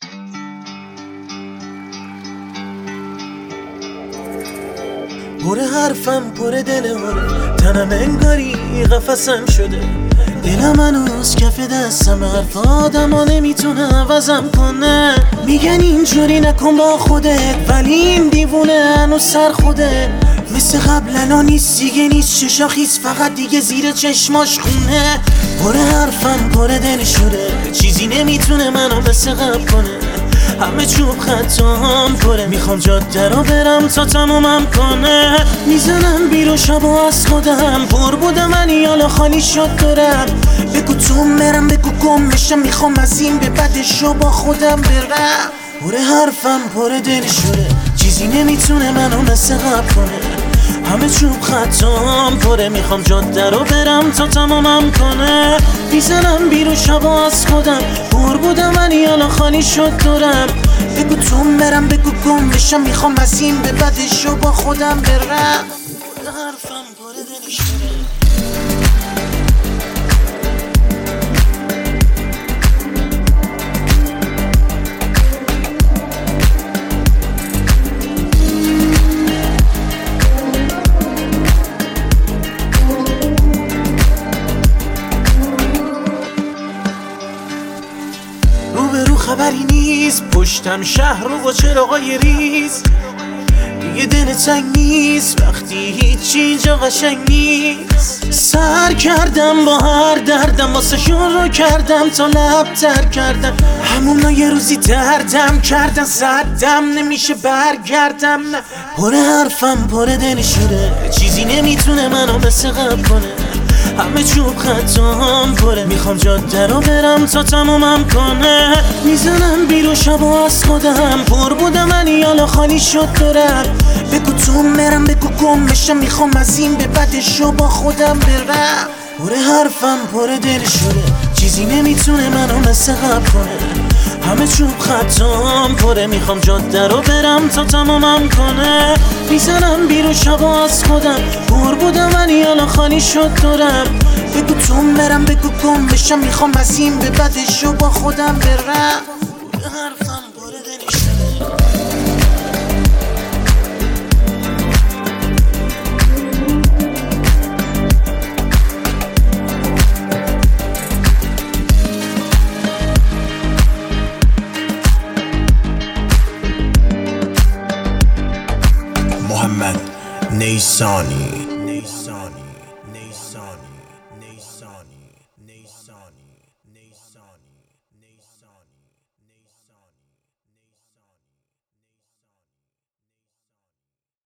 پر حرفم پر دل هره، تنم انگاری قفسم شده. دلم هنوز کف دستم، حرف آدما نمیتونه عوضم کنه. میگن اینجوری نکن با خودت، ولی این دیوونه هنوز سر خوده. مثل قبل الان نیست دیگه، نیست چشا خیس، فقط دیگه زیر چشماش خونه. پر حرفم پر دل شده، چیزی نمیتونه منو مثل قبل کنه. همه چوب خطام پره، میخوام جاده رو برم تا تمومم کنه. میزنم بیرون شبا از خودم، پر بودم ولی حالا خالی شد دورم. بگو تو مرم، بگو گم میشم، میخوام از این به بعدشو با خودم برم. پر حرفم پر دل شده، چیزی نمیتونه منو مثل قبل کنه. همه چوب خطام پره، میخوام جاده رو برم تا تمامم کنه. میزنم بیرون شبا از خودم، پر بودم ولی حالا خالی شد دورم. بگو تو مرم، بگو گم بشم، میخوام از این به بعدشو با خودم برم. حرفم پر دل شده. رو خبری نیست، پشتم شهر رو با چراغای ریز. دیگه دل تنگ نیست وقتی هیچی اینجا قشنگ نیست. سر کردم با هر دردم، واسه شون رو کردم تا لب تر کردم. همونا یه روزی دردم کردن، زدم نمیشه برگردم. نه پر حرفم پر دل شده، چیزی نمیتونه منو مثل قبل کنه. همه چوب خطام پره، میخوام جاده رو برم تا تمومم کنه. میزنم بیرون شبا از خودم، پر بودم ولی حالا خالی شد دورم. بگو تو مرم، بگو گم بشم، میخوام از این به بعدشو با خودم برم. پر حرفم پر دل شده، چیزی نمیتونه منو مثل قبل کنه. همه چوب خطام پره، میخوام جاده رو برم تا تمامم کنه. میزنم بیرون شبا از خودم، پر بودم ولی حالا خالی شد دورم. بگو تو مرم، بگو گم بشم، میخوام از این به بعدشو با خودم برم. حرفم پر دل شده. محمد نیسانی.